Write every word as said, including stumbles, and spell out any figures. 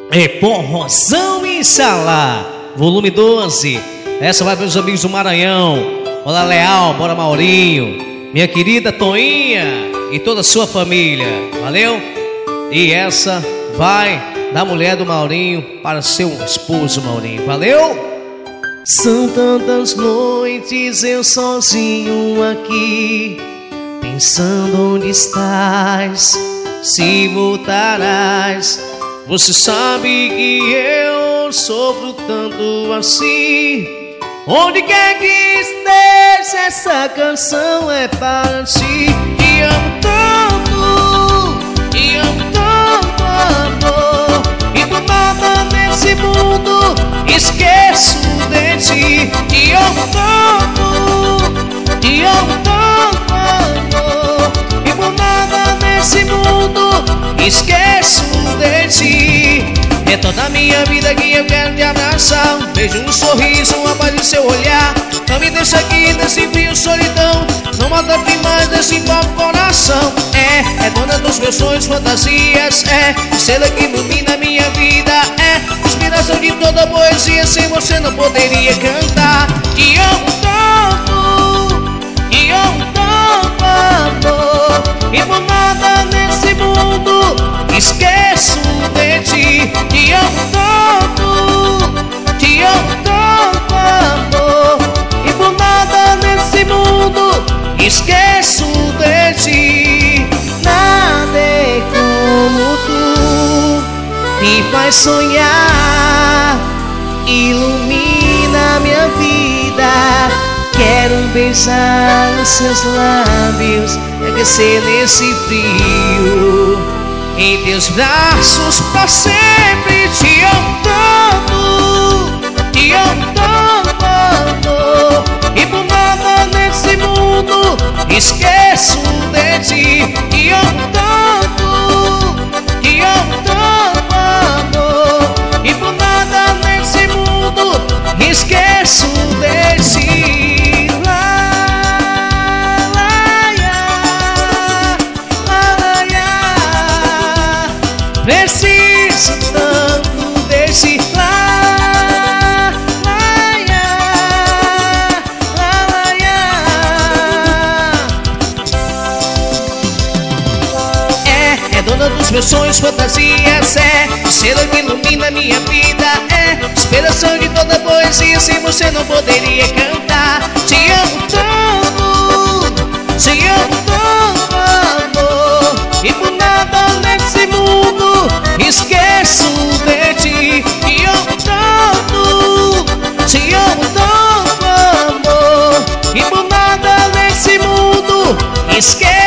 É Forrozão e Sala, volume doze. Essa vai para os amigos do Maranhão. Olá, Leal, bora Maurinho, minha querida Toinha e toda a sua família. Valeu? E essa vai da mulher do Maurinho para seu esposo Maurinho. Valeu? São tantas noites eu sozinho aqui, pensando onde estás, se voltarás. Você sabe que eu sofro tanto assim. Onde quer que esteja, essa canção é para ti. Te amo tanto, te amo tanto, amor. E por nada nesse mundo esqueço de ti. Te amo tanto, te amo tanto, amor. E por nada nesse mundo esqueço de ti. É toda a minha vida que eu quero te abraçar. Um beijo, um sorriso, uma paz em seu olhar. Não me deixa aqui nesse frio solidão. Não maltrate mais desse envolve coração. É, é dona dos meus sonhos, fantasias. É, estrela que ilumina a minha vida. É, inspiração de toda poesia. Sem você não poderia cantar. Te amo tanto, te amo tanto, amor. E por nada nesse mundo esqueço de ti. Te amo tanto, te amo tanto, amor. E por nada nesse mundo esqueço de ti. Nada é como tu, me faz sonhar, ilumina minha vida. Quero beijar os seus lábios e aquecer nesse frio. Em teus braços pra sempre. Te amo tanto, te amo tanto, amor. E por nada nesse mundo esqueço de ti. Te amo tanto, te amo tanto, amor. E por nada nesse mundo esqueço de ti. Preciso tanto desse lá, lá, lá, lá, lá. É, é dona dos meus sonhos, fantasias. É, estrela que ilumina minha vida. É, inspiração de toda poesia. Sem você não poderia cantar. Te amo tanto, te amo tanto, amor. E por nada nesse mundo esqueço de ti. Te amo tanto, te amo tanto, amor. E por nada nesse mundo esqueço